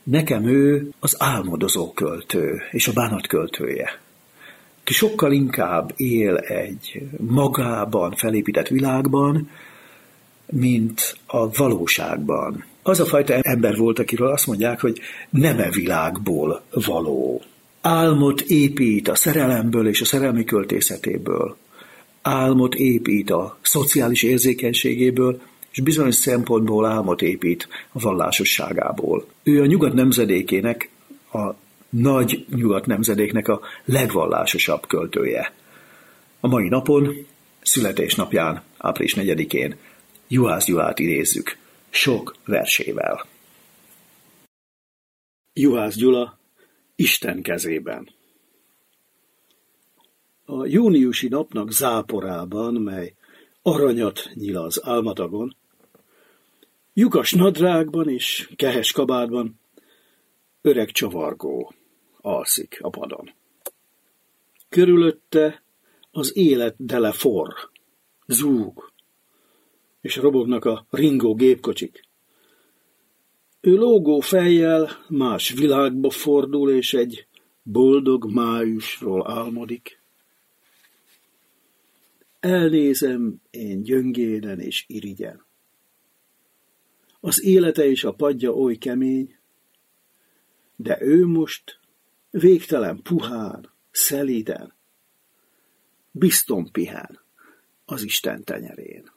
Nekem ő az álmodozó költő és a bánat költője, ki sokkal inkább él egy magában felépített világban, mint a valóságban. Az a fajta ember volt, akiről azt mondják, hogy nem e világból való. Álmot épít a szerelemből és a szerelmi költészetéből. Álmot épít a szociális érzékenységéből, és bizonyos szempontból álmot épít a vallásosságából. Ő a nyugat nemzedékének, a nagy nyugat nemzedéknek a legvallásosabb költője. A mai napon, születésnapján, április 4-én Juhász Gyulát idézzük sok versével. Juhász Gyula, Isten kezében. A júniusi napnak záporában, mely aranyat nyil az álmatagon, lyukas nadrágban és kehes kabátban öreg csavargó alszik a padon. Körülötte az élet dele forr, zúg, és robognak a ringó gépkocsik. Ő lógó fejjel más világba fordul, és egy boldog májusról álmodik. Elnézem én gyöngéden és irigyen. Az élete és a padja oly kemény, de ő most végtelen puhán, szelíden, bizton pihen az Isten tenyerén.